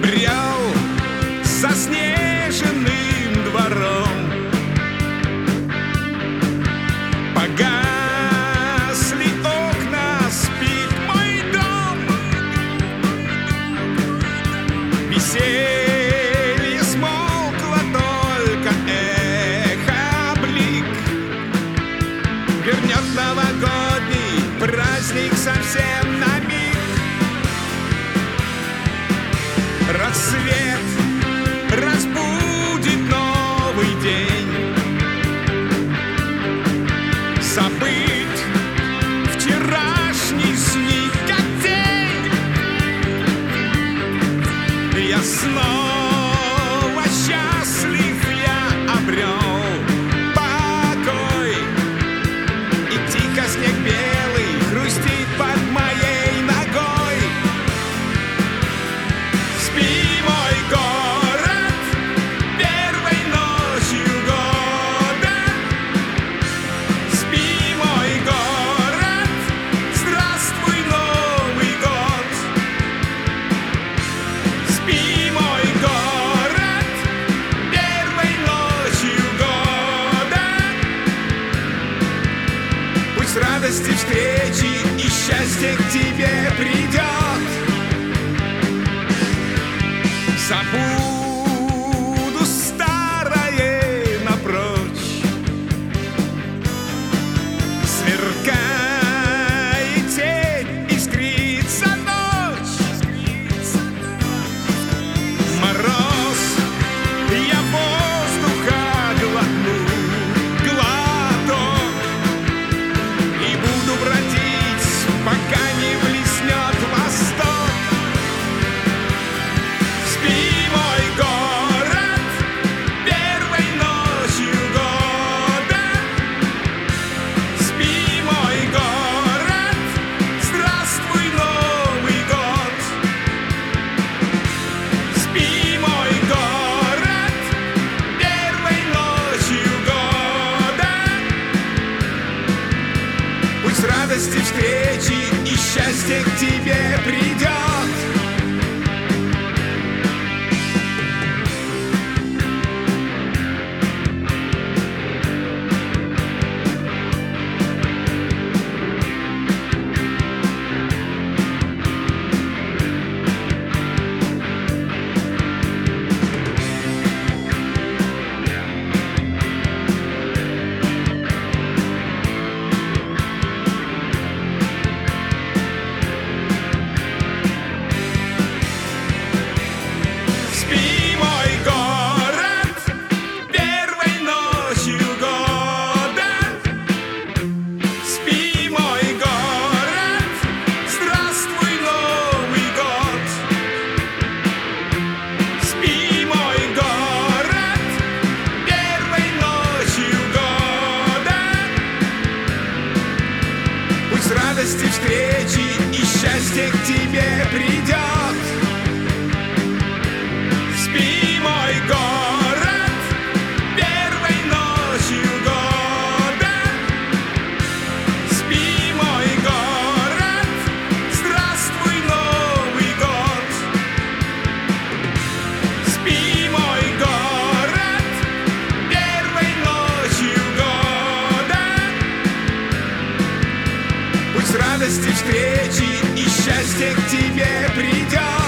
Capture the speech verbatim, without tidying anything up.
брел заснеженным двором. Погасли окна, спит мой дом. Веселье смолкло, только эхо блик вернет новогодний праздник совсем на миг. Рассвет разбудит новый день. Забыть вчерашний сник, как день. Я снова счастлив, я обрел покой. И тихо снег белый хрустит под моей ногой. Спи, мой город, первой ночью года. Спи, мой город, здравствуй, Новый год. Спи, мой город, первой ночью года. Пусть радости встречи и счастье к тебе придет. Забуду старое напрочь. Сверкает тень, искрится ночь. Мороз, я воздуха глотну, глоток. И буду бродить, пока не блеснет восток. Спи, мой город, первой ночью года. Спи, мой город, здравствуй, Новый год. Спи, мой город, первой ночью года. Пусть радости встречи и счастье к тебе придет. Спи, мой город, первой ночью года. Спи, мой город, здравствуй, Новый год. Спи, мой город, первой ночью года. Пусть радости встречи и счастье к тебе придет. Спи, мой город, первой ночью года. Спи, мой город, здравствуй, Новый год. Спи, мой город, первой ночью года. Пусть радости встречи и счастье к тебе придет.